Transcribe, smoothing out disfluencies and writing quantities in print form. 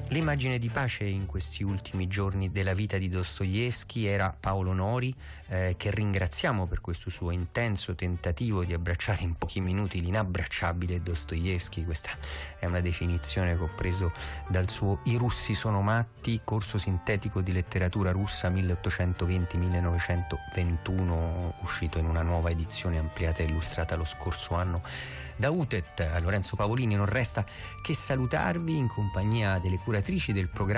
L'immagine di pace in questi ultimi giorni della vita di Dostoevskij era Paolo Nori, che ringraziamo per questo suo intenso tentativo di abbracciare in pochi minuti l'inabbracciabile Dostoevskij. Questa è una definizione che ho preso dal suo I russi sono matti, corso sintetico di letteratura russa 1820-1921, uscito in una nuova edizione ampliata e illustrata lo scorso anno da UTET. A Lorenzo Pavolini non resta che salutarvi in compagnia delle curatrici del programma